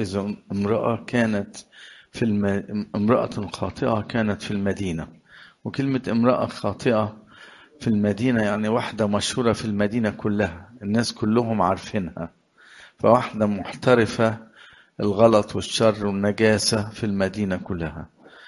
إذا امرأة كانت امرأة خاطئة كانت في المدينة. وكلمة امرأة خاطئة في المدينة يعني واحدة مشهورة في المدينة كلها، الناس كلهم عارفينها، فواحدة محترفة الغلط والشر والنجاسة في المدينة كلها.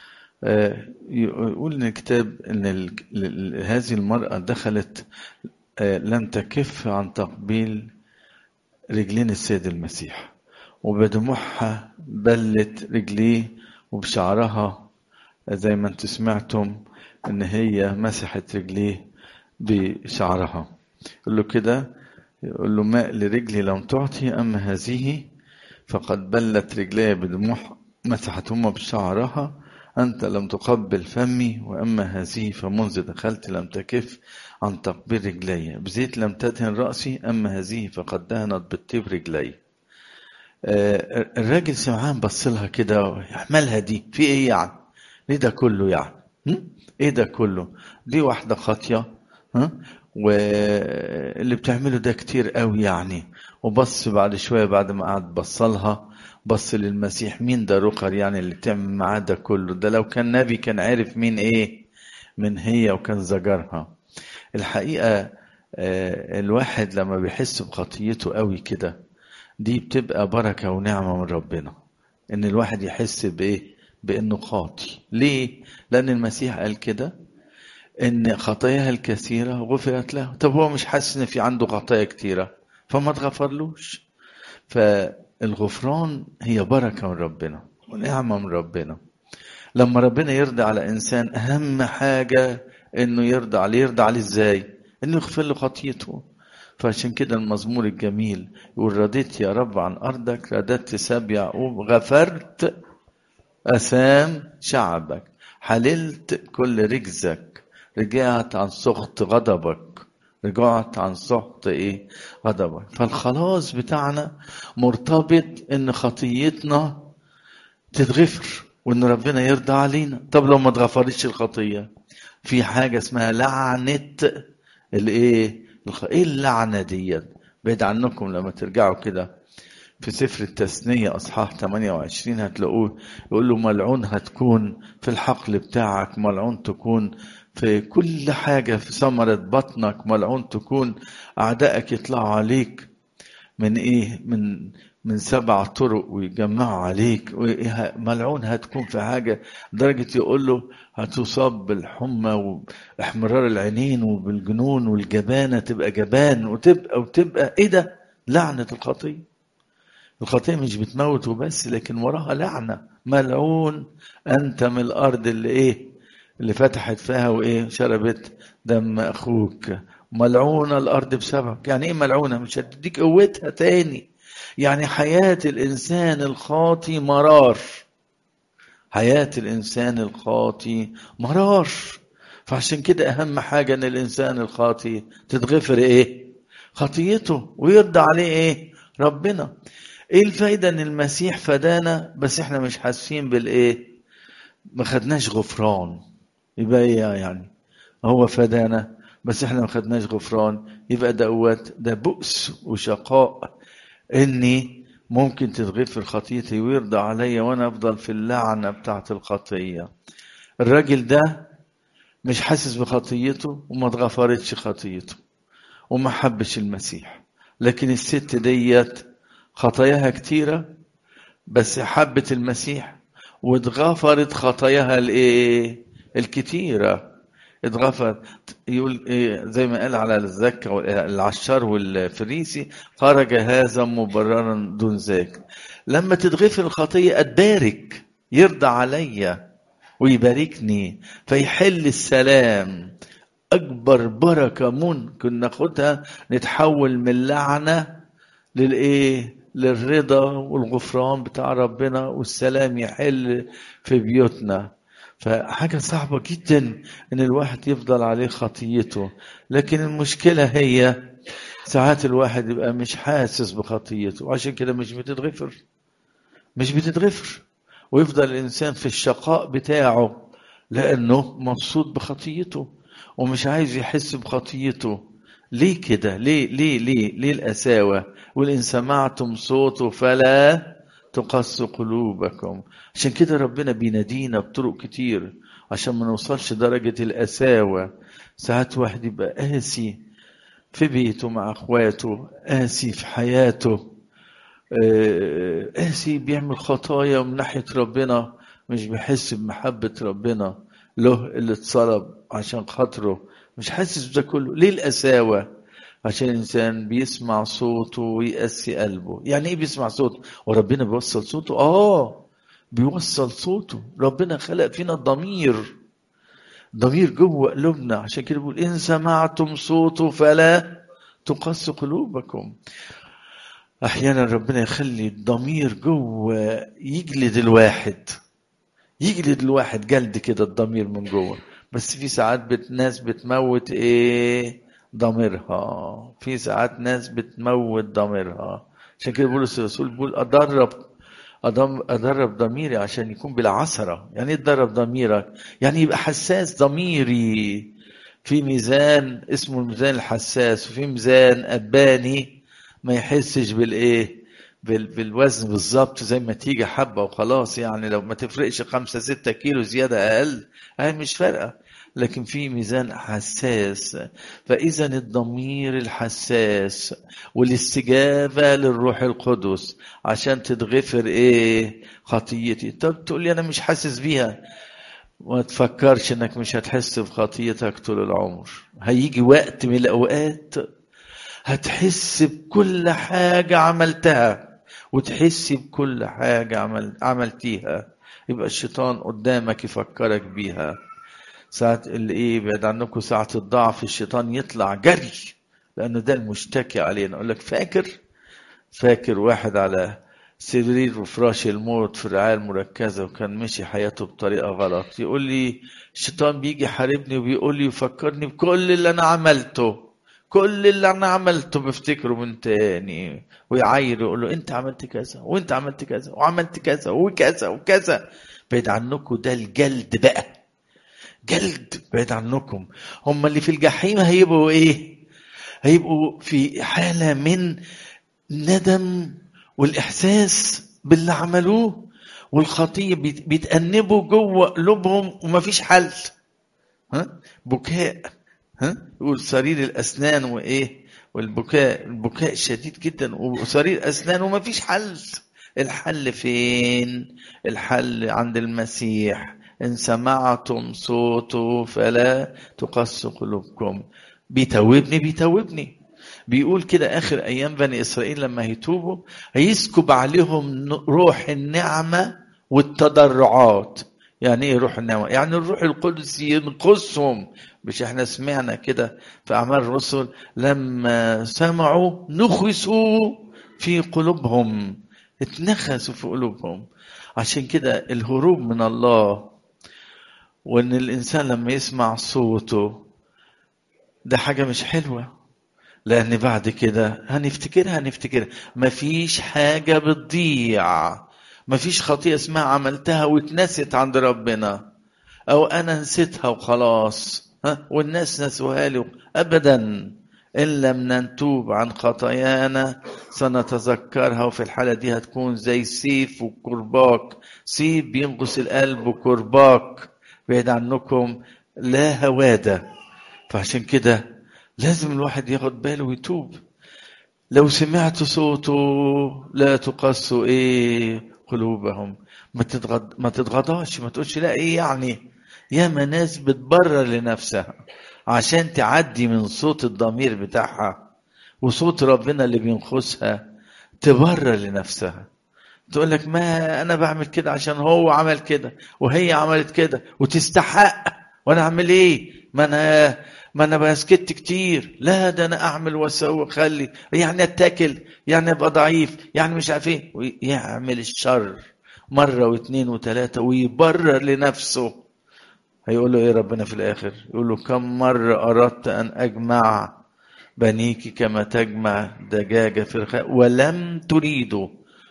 يقول الكتاب أن هذه المرأة دخلت لم تكف عن تقبيل رجلين السيد المسيح، وبدموعها بلت رجليه، وبشعرها زي ما انتم سمعتم ان هي مسحت رجليه بشعرها. يقول له كده، يقول له ماء لرجلي لم تعطي، اما هذه فقد بلت رجلي بدموع مسحتهما بشعرها. أنت لم تقبل فمي، وأما هذه فمنذ دخلت لم تكف عن تقبيل رجلي. بزيت لم تدهن رأسي، أما هذه فقد دهنت بالطيب رجلي. الراجل سمعان بص لها كده، يحملها دي في ايه يعني؟ ليه ده كله يعني؟ ايه ده كله؟ دي واحدة خاطية، واللي بتعمله ده كتير قوي يعني. وبص بعد شوية بعد ما قعد بصلها، بص للمسيح، مين ده رقر يعني اللي بتعمل معاه ده كله؟ ده لو كان نبي كان عارف مين ايه من هي وكان زجرها. الحقيقة الواحد لما بيحس بخطيته قوي كده، دي بتبقى بركة ونعمة من ربنا، ان الواحد يحس بايه؟ بانه خاطي. ليه؟ لان المسيح قال كده ان خطاياها الكثيرة غفرت له. طب هو مش حاسس ان في عنده خطايا كتيرة فما تغفرلوش؟ فالغفران هي بركة من ربنا ونعمة من ربنا. لما ربنا يرضى على انسان، اهم حاجة انه يرضى عليه. يرضى عليه ازاي؟ انه يغفر له خطيته. فعشان كده المزمور الجميل يقول رضيت يا رب عن أرضك، رددت سبي يعقوب، غفرت أثام شعبك، حللت كل رجزك، رجعت عن سخط غضبك. رجعت عن سخط ايه؟ غضبك. فالخلاص بتاعنا مرتبط ان خطيتنا تتغفر وان ربنا يرضى علينا. طب لو ما اتغفرتش الخطية، في حاجة اسمها لعنة الايه؟ ايه اللعنة دي؟ بعيد عنكم لما ترجعوا كده في سفر التثنية اصحاح 28 هتلاقوه يقول له ملعون هتكون في الحقل بتاعك، ملعون تكون في كل حاجة، في ثمرة بطنك ملعون تكون، اعدائك يطلعوا عليك من ايه؟ من 7 طرق ويجمعوا عليك. ملعون هتكون في حاجة، درجة يقول له هتصاب بالحمى واحمرار العينين وبالجنون والجبانة، تبقى جبان وتبقى ايه ده؟ لعنة الخطية. الخطية مش بتموت وبس، لكن وراها لعنة. ملعون انت من الارض اللي ايه؟ اللي فتحت فيها وايه؟ شربت دم اخوك. ملعونة الارض بسببك. يعني ايه ملعونة؟ مش هتديك قوتها تاني. يعني حياة الانسان الخاطي مرار. حياة الانسان الخاطي مرار. فعشان كده اهم حاجة ان الانسان الخاطي تتغفر ايه؟ خطيته، ويرضى عليه ايه؟ ربنا. ايه الفايدة ان المسيح فدانا بس احنا مش حاسين بالايه؟ ما خدناش غفران. يبقى ايه يعني؟ هو فدانا بس احنا ما خدناش غفران، يبقى ده بؤس وشقاء. اني ممكن تتغفر خطيتي ويرضى عليا وانا افضل في اللعنة بتاعت الخطية. الراجل ده مش حاسس بخطيته وما اتغفرتش خطيته وما حبش المسيح. لكن الست ديت خطاياها كتيرة بس حبت المسيح واتغفرت خطاياها الايه؟ الكتيرة. اتغفر. يقول إيه؟ زي ما قال على الزكا العشار والفريسي، خرج هذا مبررا دون ذاك. لما تتغفر الخطية اتبارك، يرضى عليا ويباركني فيحل السلام. اكبر بركة ممكن ناخدها نتحول من لعنة للايه؟ للرضا والغفران بتاع ربنا، والسلام يحل في بيوتنا. فحاجة صعبة جدا ان الواحد يفضل عليه خطيته. لكن المشكلة هي ساعات الواحد يبقى مش حاسس بخطيته، وعشان كده مش بتتغفر، ويفضل الانسان في الشقاء بتاعه لانه مبسوط بخطيته ومش عايز يحس بخطيته. ليه كده؟ ليه القساوة؟ وإن سمعتم صوته فلا تقسِ قلوبكم. عشان كده ربنا بينادينا بطرق كتير عشان ما نوصلش درجة القساوة. ساعات واحد يبقى قاسي في بيته مع اخواته، قاسي في حياته، قاسي بيعمل خطايا من ناحية ربنا، مش بيحس بمحبة ربنا له اللي اتصلب عشان خاطره، مش حاسس بده كله. ليه القساوة؟ عشان الإنسان بيسمع صوته ويقسي قلبه. يعني إيه بيسمع صوته؟ وربنا بيوصل صوته؟ بيوصل صوته. ربنا خلق فينا ضمير جوه قلوبنا. عشان كده بيقول إن سمعتم صوته فلا تقسوا قلوبكم. أحيانا ربنا يخلي الضمير جوه يجلد الواحد جلد كده الضمير من جوه. بس في ساعات ناس بتموت ضميرها. في ساعات ناس بتموت ضميرها. عشان كده بولس الرسول بيقول أدرب ضميري عشان يكون بلا عثرة. يعني ايه تدرب ضميرك؟ يعني يبقى حساس ضميري. في ميزان اسمه الميزان الحساس، وفي ميزان أباني ما يحسش بالوزن بالظبط، زي ما تيجي حبة وخلاص. يعني لو ما تفرقش 5-6 كيلو زيادة أقل هي مش فارقة. لكن في ميزان حساس. فإذا الضمير الحساس والاستجابة للروح القدس عشان تتغفر خطيتي. طب تقول لي أنا مش حاسس بيها. ما تفكرش انك مش هتحس بخطيتك طول العمر. هيجي وقت من الأوقات هتحس بكل حاجة عملتها، وتحس بكل حاجة عملتيها. يبقى الشيطان قدامك يفكرك بيها. ساعة اللي بعد عنكم ساعة الضعف الشيطان يطلع جري، لأنه ده المشتكي علينا. أقول لك فاكر واحد على سرير وفراش الموت في الرعاية المركزة، وكان مشي حياته بطريقة غلط. يقول لي الشيطان بيجي يحاربني وبيقول لي يفكرني بكل اللي أنا عملته بفتكره من تاني، ويعاير يقول له أنت عملت كذا وأنت عملت كذا وعملت كذا وكذا وكذا. بعيد عنكم ده الجلد بقى، جلد بعيد عنكم. هم اللي في الجحيم هيبقوا هيبقوا في حالة من ندم والإحساس باللي عملوه والخطية، بيتأنبوا جوه قلوبهم ومفيش حل. بكاء. يقول صرير الأسنان البكاء شديد جدا، وصرير أسنان ومفيش حل. الحل فين؟ الحل عند المسيح. إن سمعتم صوته فلا تقسوا قلوبكم. بيتوبني. بيقول كده آخر أيام بني إسرائيل لما هيتوبوا هيسكب عليهم روح النعمة والتضرعات. يعني إيه روح النعمة؟ يعني الروح القدس ينقصهم. مش إحنا سمعنا كده في أعمال الرسل لما سمعوا نخسوا في قلوبهم، اتنخسوا في قلوبهم. عشان كده الهروب من الله، وإن الإنسان لما يسمع صوته ده حاجة مش حلوة. لأن بعد كده هنفتكرها. مفيش حاجة بتضيع. مفيش خطيئة اسمها عملتها واتنست عند ربنا، أو أنا نسيتها وخلاص والناس نسوها لي. أبدا. إن لم ننتوب عن خطايانا سنتذكرها. وفي الحالة دي هتكون زي سيف وكرباك. سيف بينقص القلب، وكرباك بعيد عنكم لا هوادة. فعشان كده لازم الواحد ياخد باله ويتوب. لو سمعت صوته لا تقسوا قلوبهم. ما تتغضاش، ما تقولش لا يعني. ياما ناس بتبرر لنفسها عشان تعدي من صوت الضمير بتاعها وصوت ربنا اللي بينخسها، تبرر لنفسها. تقول لك ما انا بعمل كده عشان هو عمل كده وهي عملت كده وتستحق، وانا اعمل ما انا بسكت كتير. لا ده انا اعمل واسوي وخلي، يعني اتكل، يعني ابقى ضعيف، يعني مش عارف يعمل الشر مرة واثنين وثلاثة ويبرر لنفسه. هيقول له ربنا في الاخر؟ يقول له كم مرة اردت ان اجمع بنيك كما تجمع دجاجة في الخاء ولم تريدوا.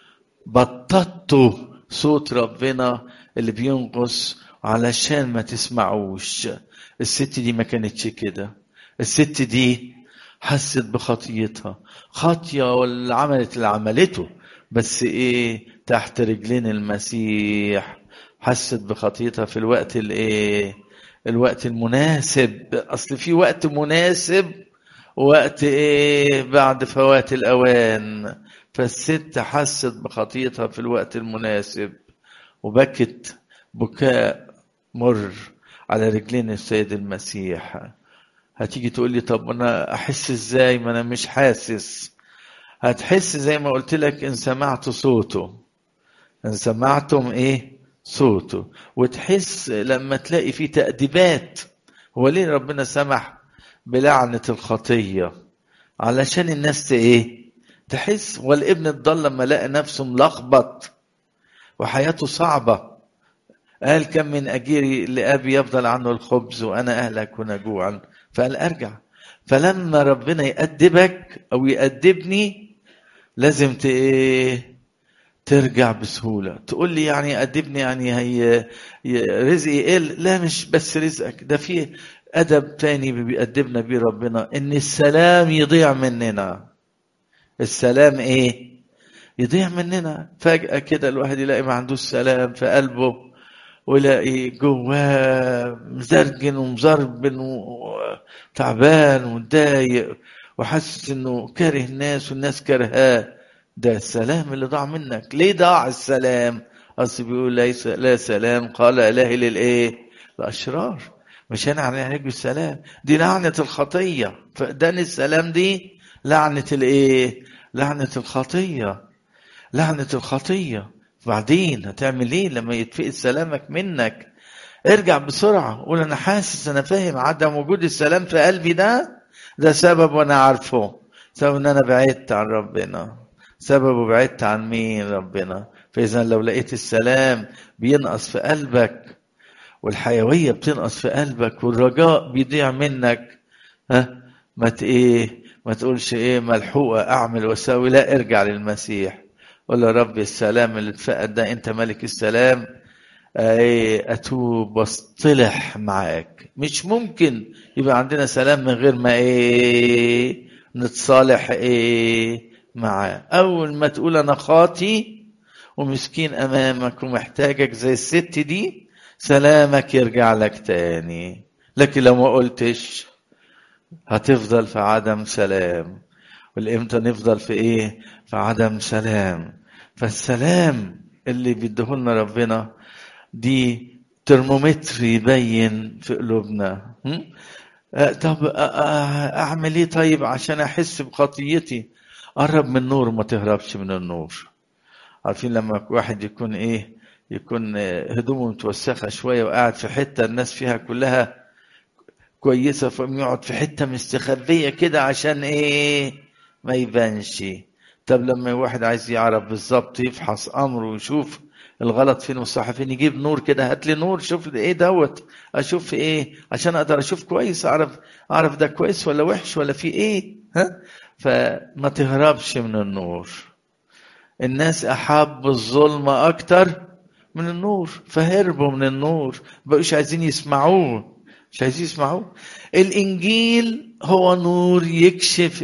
بططوا صوت ربنا اللي بينقص علشان ما تسمعوش. الست دي ما كانتش كده. الست دي حست بخطيتها، خاطية، واللي عملته بس ايه؟ تحت رجلين المسيح، حست بخطيتها في الوقت الايه؟ الوقت المناسب. اصل في وقت مناسب ووقت ايه؟ بعد فوات الاوان. فالست حست بخطيتها في الوقت المناسب وبكت بكاء مر على رجلين السيد المسيح. هتيجي تقول لي طب انا احس ازاي؟ ما انا مش حاسس. هتحس زي ما قلت لك ان سمعت صوته، ان سمعتم ايه؟ صوته. وتحس لما تلاقي فيه تأديبات. هو ليه ربنا سمح بلعنة الخطية؟ علشان الناس ايه؟ تحس. والابن الضال لما لقى نفسه ملخبط وحياته صعبة قال كم من أجيري لأبي يفضل عنه الخبز وأنا أهلك ونجوعا، فقال أرجع. فلما ربنا يأدبك أو يأدبني لازم ترجع بسهولة. تقول لي يعني أدبني يعني رزقي يقل؟ لا، مش بس رزقك، ده فيه أدب تاني بيأدبنا بيه ربنا، إن السلام يضيع مننا. السلام إيه؟ يضيع مننا. فجأة كده الواحد يلاقي ما عندوش سلام في قلبه، ويلاقي جواه مزرجن ومزربن وتعبان ومتضايق وحاسس انه كاره الناس والناس كرهاه. ده السلام اللي ضاع منك. ليه ضاع السلام؟ اصل بيقول ليس لا سلام قال الهي للايه؟ الاشرار. مش انا هنعالج بالسلام، دي لعنه الخطيه. فقدان السلام دي لعنه الايه؟ لعنه الخطيه. لعنه الخطيه. بعدين هتعمل ايه لما يتفقد سلامك منك؟ ارجع بسرعة، قول انا حاسس، انا فاهم عدم وجود السلام في قلبي ده سبب وانا عارفه. سبب ان انا بعدت عن ربنا. سببه بعدت عن مين؟ ربنا. فاذا لو لقيت السلام بينقص في قلبك والحيوية بتنقص في قلبك والرجاء بيضيع منك، ها، ما تقولش ايه ملحوقة اعمل واسوي. لا، ارجع للمسيح. قول له ربي السلام اللي اتفقد ده انت ملك السلام، اتوب واصطلح معاك. مش ممكن يبقى عندنا سلام من غير ما نتصالح معاه. اول ما تقول انا خاطي ومسكين امامك ومحتاجك زي الست دي، سلامك يرجع لك تاني. لكن لو ما قلتش هتفضل في عدم سلام. والامتى نفضل في في عدم سلام. فالسلام اللي بيديهولنا ربنا دي ترمومتر يبين في قلوبنا. طب اعمل ايه طيب عشان احس بخطيتي؟ قرب من النور وما تهربش من النور. عارفين لما واحد يكون يكون هدومه متوسخه شويه وقاعد في حته الناس فيها كلها كويسه، فقام يقعد في حته مستخبيه كده عشان ما يبانش. طب لما واحد عايز يعرف بالظبط يفحص امره ويشوف الغلط فين والصح فين، يجيب نور كده، هات لي نور شوف دوت، اشوف عشان اقدر اشوف كويس، اعرف ده كويس ولا وحش ولا في ها. فما تهربش من النور. الناس احبوا الظلمه اكتر من النور فهربوا من النور، بقوش عايزين يسمعوه. مش عايزين يسمعوه. الانجيل هو نور يكشف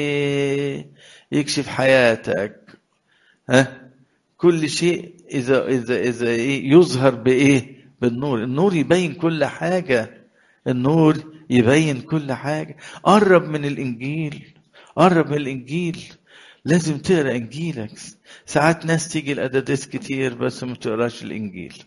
يكشف حياتك. ها، كل شيء اذا يظهر بالنور. النور يبين كل حاجه. النور يبين كل حاجه. قرب من الانجيل. قرب من الانجيل. لازم تقرا انجيلك. ساعات ناس تيجي القداديس كتير بس ما تقراش الانجيل.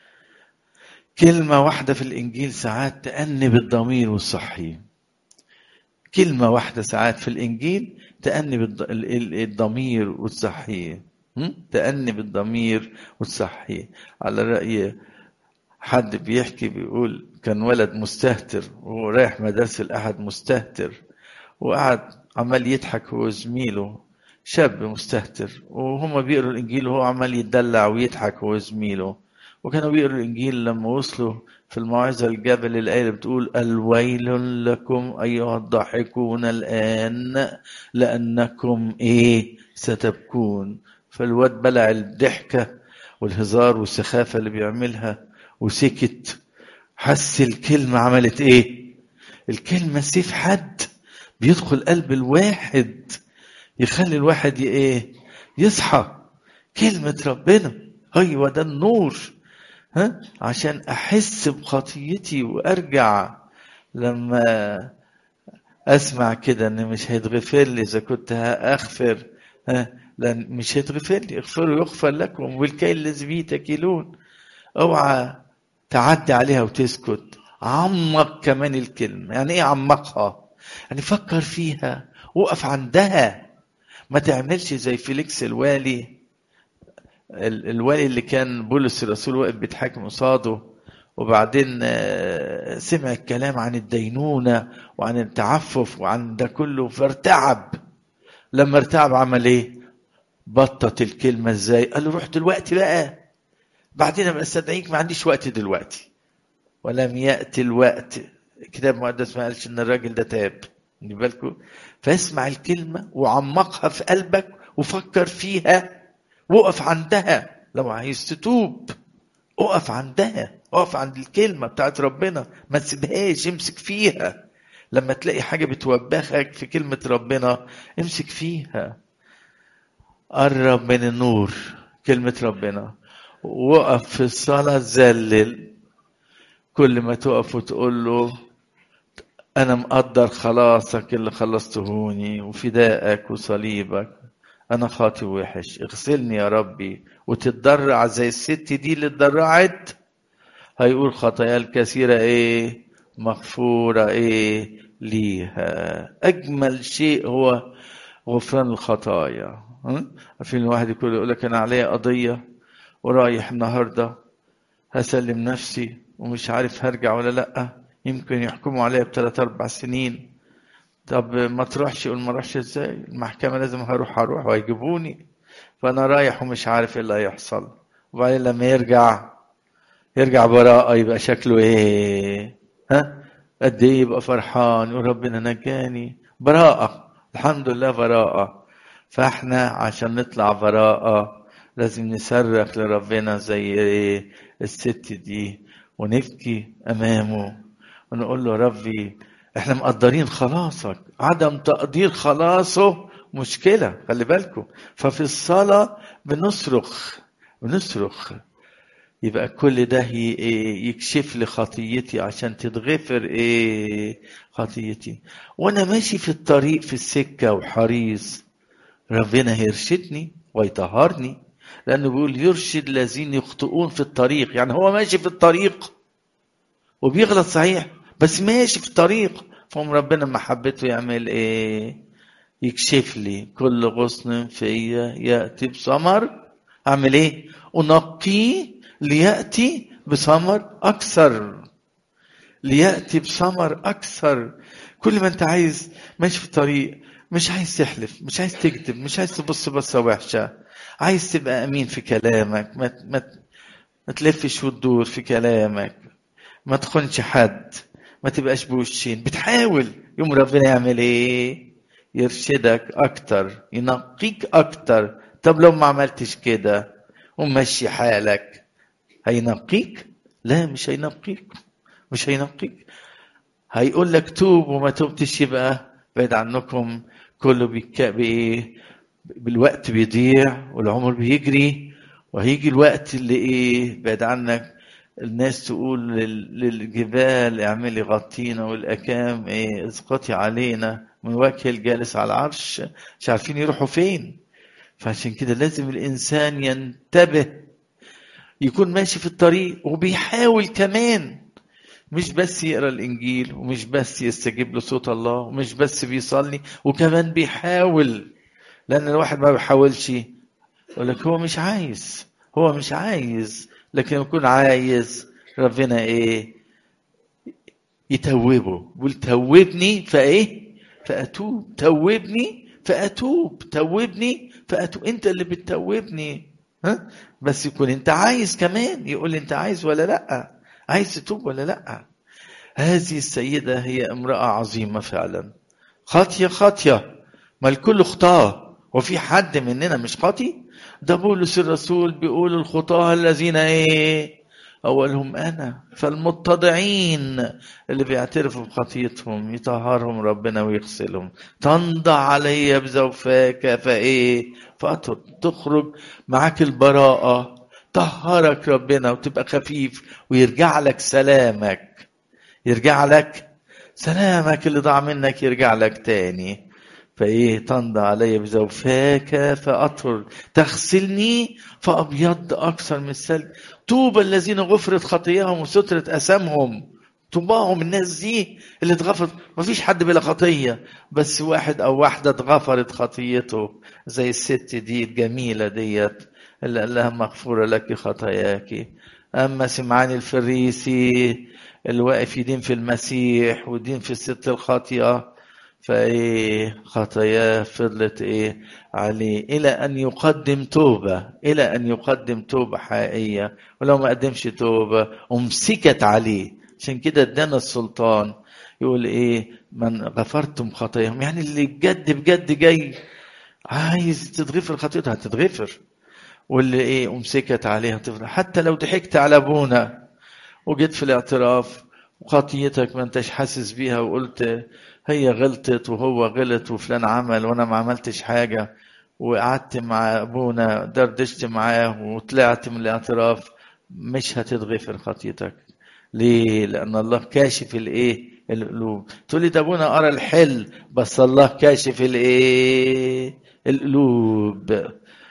كلمه واحده في الانجيل ساعات تأنب الضمير والصحي. كلمه واحده ساعات في الانجيل تأنب الضمير والصحي. تأنب الضمير والصحي. على رأي حد بيحكي بيقول كان ولد مستهتر وهو رايح مدرسة الأحد مستهتر، وقعد عمال يضحك هو زميله شاب مستهتر، وهما بيقروا الإنجيل وهو عمال يتدلع ويضحك هو زميله. وكانوا بيقروا الإنجيل لما وصلوا في الموعظة الجبل الآية اللي بتقول الويل لكم أيها الضاحكون الآن لأنكم ستبكون. فالواد بلع الضحكة والهزار والسخافة اللي بيعملها وسكت. حس الكلمة عملت الكلمة سيف حد بيدخل قلب الواحد، يخلي الواحد يصحى. كلمة ربنا. ايوه ده النور. عشان احس بخطيتي وارجع. لما اسمع كده ان مش هيتغفر لي اذا كنت هاغفر، لان مش هيتغفر لي. اغفروا يغفر لكم والكيل الذي به تكيلون. اوعى تعدي عليها وتسكت. عمق كمان الكلمة. يعني ايه عمقها؟ يعني فكر فيها، وقف عندها. ما تعملش زي فيليكس الوالي. الوالي اللي كان بولس الرسول واقف بيتحاكم قصاده، وبعدين سمع الكلام عن الدينونة وعن التعفف وعن ده كله فارتعب. لما ارتعب عمل ايه؟ بطت الكلمة ازاي؟ قال له روح دلوقتي بقى، بعدين ابقى استدعيك، ما عنديش وقت دلوقتي. ولم يأتي الوقت. الكتاب المقدس ما قالش ان الراجل ده تاب. خلي بالكم. فاسمع الكلمة وعمقها في قلبك وفكر فيها، وقف عندها. لو عايز تتوب اقف عندها، اقف عند الكلمة بتاعت ربنا، ما تسيبهاش، امسك فيها. لما تلاقي حاجة بتوبخك في كلمة ربنا امسك فيها. قرب من النور، كلمة ربنا. وقف في الصلاة تذلل. كل ما تقف وتقول له أنا مقدر خلاصك اللي خلصتهوني وفدائك وصليبك، أنا خاطي وحش، اغسلني يا ربي. وتتضرع زي الست دي اللي اتضرعت. هيقول خطايا الكثيرة ايه؟ مغفورة ايه ليها. أجمل شيء هو غفران الخطايا. عارفين الواحد يقول لك أنا عليا قضية ورايح النهاردة هسلم نفسي ومش عارف هرجع ولا لأ، يمكن يحكموا عليا ب3-4 سنين. طب ما تروحش. يقول ما اروحش ازاي؟ المحكمة لازم هروح وهيجيبوني. فأنا رايح ومش عارف ايه اللي هيحصل. وبعدين لما يرجع براءة، يبقى شكله ايه؟ قد ايه يبقى فرحان، يقول ربنا نجاني. براءة، الحمد لله براءة. فاحنا عشان نطلع براءة لازم نصرخ لربنا زي ايه الست دي، ونبكي امامه ونقول له ربي احنا مقدرين خلاصك. عدم تقدير خلاصه مشكلة، خلي بالكم. ففي الصلاة بنصرخ. يبقى كل ده يكشف لي خطيتي عشان تتغفر ايه خطيتي. وانا ماشي في الطريق في السكة وحريص، ربنا هيرشدني ويطهرني. لانه بيقول يرشد الذين يخطئون في الطريق. يعني هو ماشي في الطريق وبيغلط صحيح، بس ماشي في الطريق. فهم ربنا محبته يعمل ايه؟ يكشف لي كل غصن فيا يأتي بثمر. اعمل ايه؟ انقيه ليأتي بثمر أكثر. ليأتي بثمر أكثر. كل ما أنت عايز ماشي في الطريق، مش عايز تحلف، مش عايز تكذب، مش عايز تبص بصة وحشة، عايز تبقى أمين في كلامك، ما تلفش وتدور في كلامك، ما تخونش حد، ما تبقاش بوشين، بتحاول. يوم ربنا يعمل إيه؟ يرشدك أكتر، ينقيك أكتر. طب لو ما عملتش كده ومشي حالك، هينقيك؟ لا، مش هينقيك. هيقول لك توب، وما توبتش يبقى بعد عنكم. كله بايه؟ بالوقت بيضيع والعمر بيجري، وهيجي الوقت اللي ايه بعد عنك. الناس تقول للجبال اعملي غطينا، والاكام ايه اسقطي علينا من وجه الجالس على العرش. مش عارفين يروحوا فين. فعشان كده لازم الانسان ينتبه، يكون ماشي في الطريق وبيحاول كمان. مش بس يقرأ الإنجيل، ومش بس يستجيب لصوت الله، ومش بس بيصلي، وكمان بيحاول. لأن الواحد ما بيحاولش يقول لك هو مش عايز. لكن يكون عايز ربنا إيه؟ يتوبه. يقول توبني فإيه؟ فأتوب. توبني فأتوب. أنت اللي بتتوبني. بس يكون أنت عايز كمان. يقول أنت عايز ولا لأ؟ عايز تتوب ولا لأ؟ هذه السيدة هي امرأة عظيمة فعلا. خاطية. ما الكل خطاة، وفي حد مننا مش خاطي؟ ده بولس الرسول بيقول الخطاة الذين ايه؟ أولهم أنا. فالمتضعين اللي بيعترفوا بخطيتهم يطهرهم ربنا ويغسلهم. تنضع علي بزوفاك فإيه فأطهر، تخرج معاك البراءة، طهرك ربنا وتبقى خفيف ويرجع لك سلامك. يرجع لك سلامك اللي ضاع منك يرجع لك تاني. فايه تنضى علي بزوفاك فاطهر، تغسلني فابيض اكثر من الثلج. طوبى الذين غفرت خطاياهم وسترت اثامهم. طوباهم الناس دي اللي اتغفرت. مفيش حد بلا خطيه، بس واحد او واحده اتغفرت خطيته، زي الست دي الجميله ديت اللي قال لها مغفوره لك خطاياك. اما سمعان الفريسي اللي واقف يدين في المسيح ودين في الست الخاطئه، فايه خطاياه فضلت ايه عليه الى ان يقدم توبه، الى ان يقدم توبه حقيقيه. ولو ما قدمش توبه امسكت عليه. عشان كده ادانا السلطان يقول ايه من غفرتم خطاياهم، يعني اللي بجد بجد جاي عايز تتغفر خطيئته هتتغفر. واللي ايه امسكت عليه هتفضل. حتى لو ضحكت على ابونا وجيت في الاعتراف وخطيتك ما انتش حاسس بيها، وقلت هي غلطت وهو غلط وفلان عمل وانا ما عملتش حاجة، وقعدت مع ابونا دردشت معاه وطلعت من الاعتراف، مش هتتغفر خطيتك. ليه؟ لان الله كاشف الايه القلوب. تقول لي ده ابونا ارى الحل، بس الله كاشف الايه القلوب.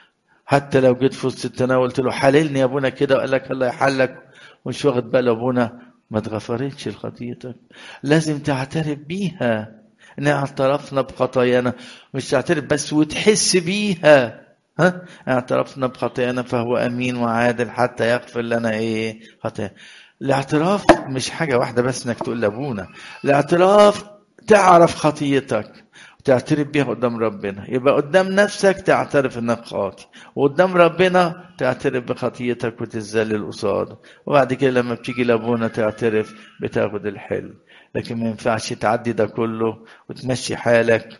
حتى لو جيت في وسط التناول قلت له حللني يا ابونا كده، وقال لك الله يحلك ومش واخد باله ابونا، ما اتغفرتش خطيتك. لازم تعترف بيها ان اعترفنا بخطايانا، مش تعترف بس وتحس بيها. ها اعترفنا بخطايانا فهو امين وعادل حتى يغفر لنا ايه خطايانا. الاعتراف مش حاجه واحده بس انك تقول لابونا، الاعتراف تعرف خطيتك تعترف بيها قدام ربنا. يبقى قدام نفسك تعترف انك خاطئ، وقدام ربنا تعترف بخطيتك وتتذلل قصاده، وبعد كده لما بتيجي لابونا تعترف بتاخد الحل. لكن ما ينفعش تعدي ده كله وتمشي حالك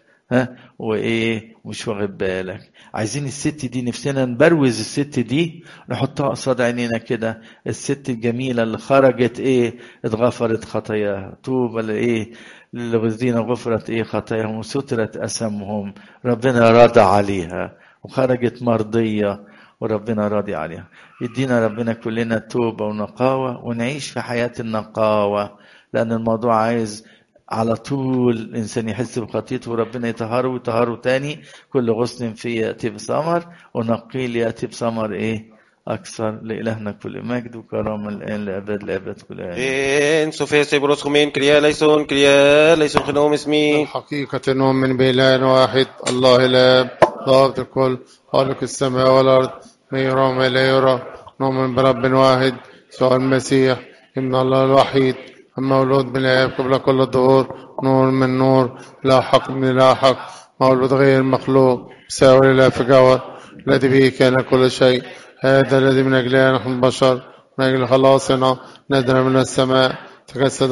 وايه مش واخد بالك. عايزين الست دي نفسنا نبروز الست دي نحطها قصاد عينينا كده، الست الجميله اللي خرجت ايه اتغفرت خطاياها. طوبى لايه للذين غفرت ايه خطاياهم وسترت اثامهم. ربنا راضى عليها وخرجت مرضيه وربنا راضي عليها. يدينا ربنا كلنا توبه ونقاوه ونعيش في حياه النقاوه، لان الموضوع عايز على طول الإنسان يحس بخطيته وربنا يطهره ويطهره تاني. كل غصن فيه يأتي بثمر ونقيل يأتي بثمر إيه أكثر. لإلهنا كل مجد وكرامة الآن لأبد الأبد كل آمين. سوفيسي بروسخمين كريا ليسون خنوم اسمي. الحقيقة نؤمن بإله واحد الله الآب ضابط الكل خالق السماء والأرض ما يرى وما لا يرى. نؤمن برب واحد يسوع المسيح ابن الله الوحيد المولود من الآب قبل كل الظهور، نور من نور لا حق من لا حق، مولود غير مخلوق مساوي لله في جوهر، الذي به كان كل شيء. هذا الذي من أجله نحن البشر من أجل خلاصنا نزل من السماء تجسد